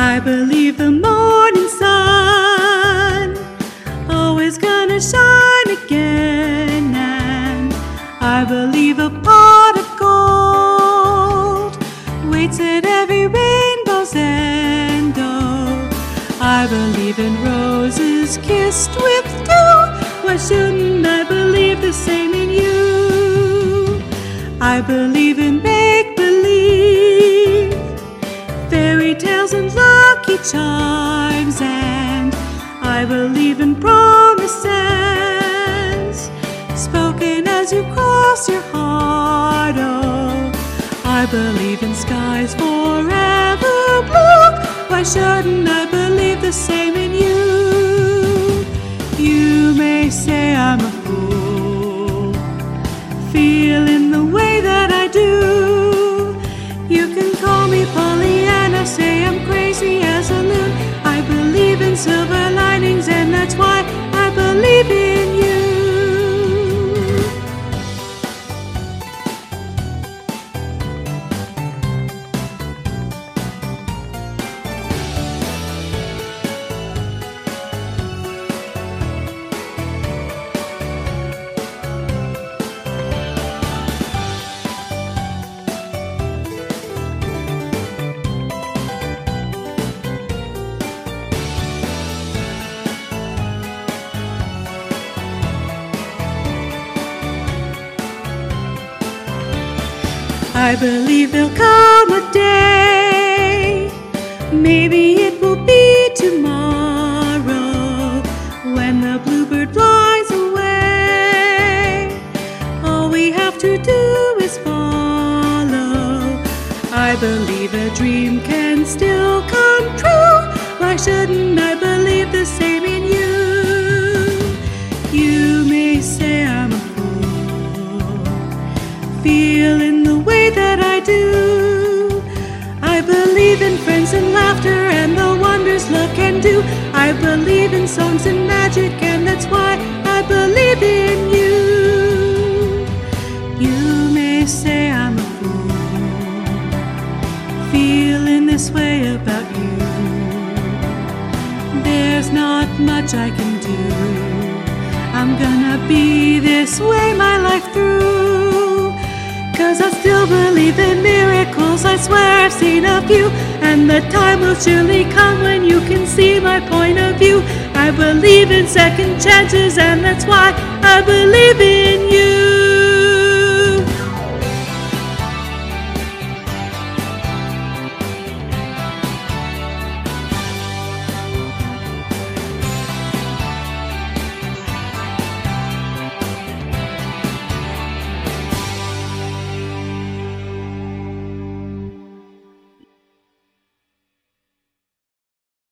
I believe the morning sun always gonna shine again, and I believe a pot of gold waits at every rainbow's end. Oh, I believe in roses kissed with dew. Why shouldn't I believe the same in you? I believe in make-believe, fairy tales and lucky charms, and I believe in promises spoken as you cross your heart. Oh, I believe in skies forever blue. Why shouldn't I believe the same in you? You may say I'm a fool, feeling the way that I do. You can call me Pollyanna, say I'm crazy as a loon. I believe in silver linings, and that's why I believe in you. I believe there'll come a day, maybe it will be tomorrow, when the bluebird flies away. All we have to do is follow. I believe a dream can still come true. Why shouldn't I believe the same in you? You may say I'm a fool, feeling the way that I do. I believe in friends and laughter and the wonders love can do. I believe in songs and magic, and that's why I believe in you. You may say I'm a fool, feeling this way about you. There's not much I can do. I'm gonna be this way my life through, 'cause I still believe in miracles. I swear I've seen a few, and the time will surely come when you can see my point of view. I believe in second chances, and that's why I believe in you.